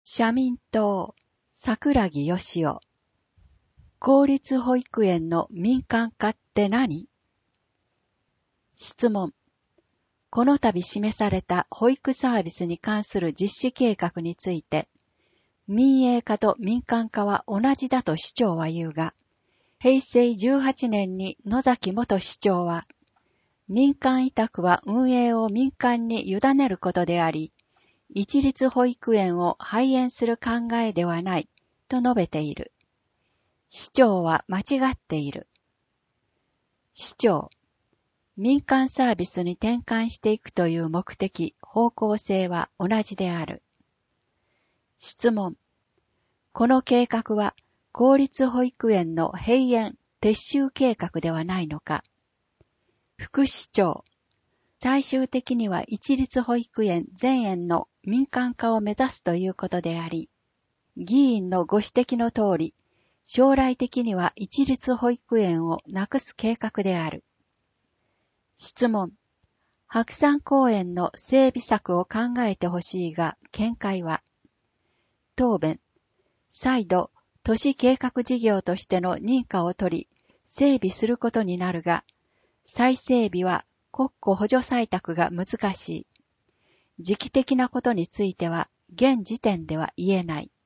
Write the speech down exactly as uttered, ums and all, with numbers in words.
社民党、桜木義夫。公立保育園の民間化って何？質問。この度示された保育サービスに関する実施計画について、民営化と民間化は同じだと市長は言うが、へいせいじゅうはちねんに野崎元市長は、民間委託は運営を民間に委ねることであり、一律保育園を廃園する考えではないと述べている。市長は間違っている。市長、民間サービスに転換していくという目的、方向性は同じである。質問。この計画は公立保育園の閉園、撤収計画ではないのか。副市長。最終的には一律保育園全園の民間化を目指すということであり、議員のご指摘の通り、将来的には一律保育園をなくす計画である。質問。白山公園の整備策を考えてほしいが、見解は。答弁。再度、都市計画事業としての認可を取り、整備することになるが、再整備は国庫補助採択が難しい。時期的なことについては、現時点では言えない。